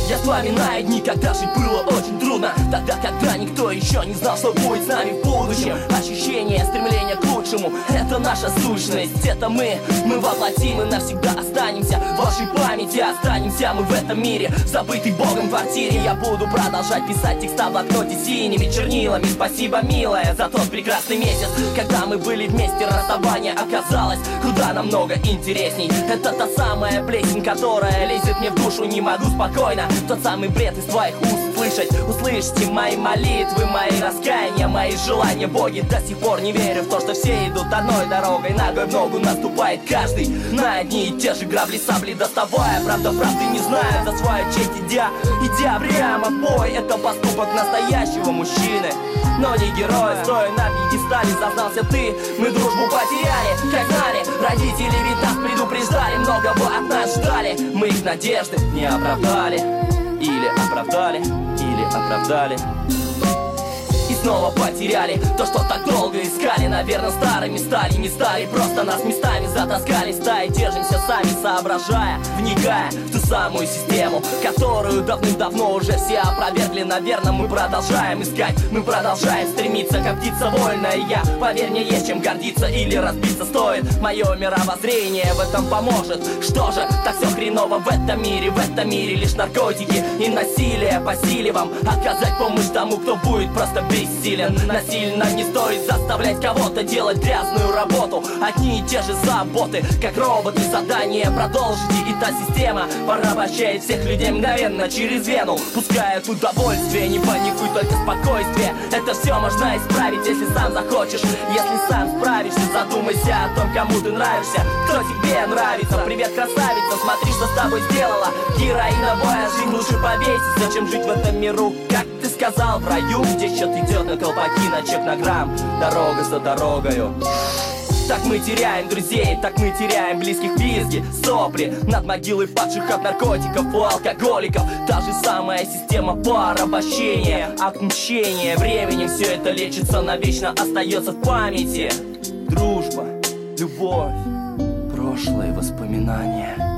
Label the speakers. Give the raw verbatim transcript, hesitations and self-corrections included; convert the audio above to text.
Speaker 1: Я вспоминаю дни, когда жить было очень трудно. Тогда, когда никто еще не знал, что будет с нами в будущем. Ощущение, стремление к лучшему — это наша сущность. Это мы, мы воплотим и навсегда останемся в вашей памяти. Останемся мы в этом мире, забытый Богом квартире. Я буду продолжать писать текста в блокноте синими чернилами. Спасибо, милая, за тот прекрасный месяц, когда мы были вместе. Расставание оказалось куда намного интересней. Это та самая плесень, которая лезет мне в душу. Не могу спокойно тот самый бред из твоих уст слышать. Услышьте мои молитвы, мои раскаяния, мои желания. Боги, до сих пор не верю в то, что все идут одной дорогой. Ногой в ногу наступает каждый на одни и те же грабли, сабли доставая. Правда, правды не знаю, за свою честь идя, идя прямо в бой. Это поступок настоящего мужчины, но не герой. Стоя на пьедестале, зазнался ты, мы дружбу потеряли. Как знали, родители ведь нас предупреждали, многого от нас ждали. Мы их надежды не оправдали. Или оправдали, или оправдали. И снова потеряли то, что так долго искали. Наверное, старыми стали, не стали, просто нас местами затаскали. Стаи держимся сами, соображая, вникая в ту самую систему, которую давным-давно уже все опровергли. Наверное, мы продолжаем искать, мы продолжаем стремиться, как птица вольная. Я, поверь мне, есть чем гордиться или разбиться стоит. Мое мировоззрение в этом поможет. Что же, так все хреново в этом мире. В этом мире лишь наркотики и насилие. По силе вам оказать помощь тому, кто будет просто бессилен. Насильно не стоит заставлять кого-то делать грязную работу. Одни и те же заботы, как роботы. Задание продолжите, и та система порабощает всех людей мгновенно через вену. Пускает удовольствие, не паникуй, только спокойствие. Это все можно исправить, если сам захочешь. Если сам справишься, задумайся о том, кому ты нравишься, кто тебе нравится. Привет, красавица, смотри, что с тобой сделала героиновая жизнь. Лучше повеситься, чем жить в этом миру, как ты сказал, в раю, где счет идет на колпаки, на чек, на грамм, дорога за дорогою. Так мы теряем друзей, так мы теряем близких, визги, сопли над могилой падших от наркотиков у алкоголиков. Та же самая система порабощения, акт мщения. Временем все это лечится, навечно остается в памяти. Дружба, любовь, прошлые воспоминания.